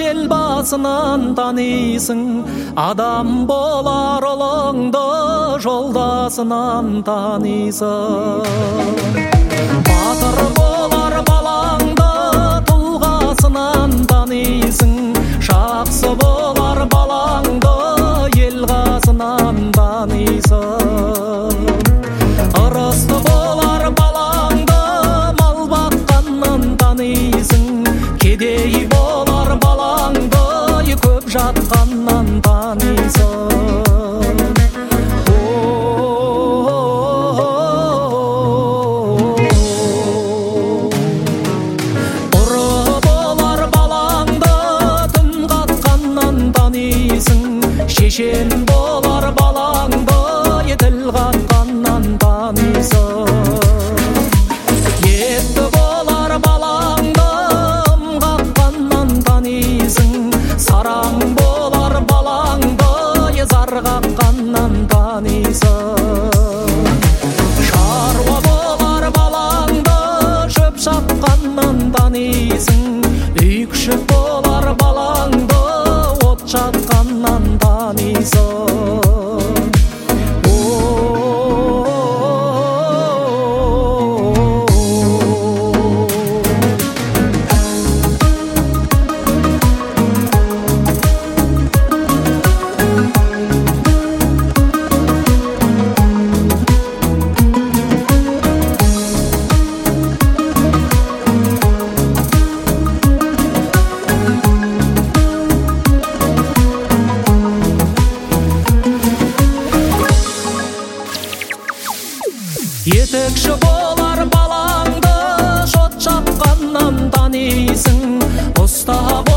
жел басынан танисың, адам болар ұлыңды жолдасынан танисың. Батыр болар балаңды тұлғасынан танисың, жақсы болар балаңды ел қасынан танисың. Ырысты болар балаңды мал баққаннан танисың, кедей болар балаңды көп жатқаннан танисың. Шешен болар балаңды тіл қатқаннан танисың. Етті болар балаңды қаққаннан танисың. Сараң болар балаңды зар қаққаннан танисың. Шаруа болар балаңды шөп шапқаннан танисың. Үй күшік болар балаңды от жатқаннан танисың. Етекші болар балаңды шот шапқаннан танисың. Ұста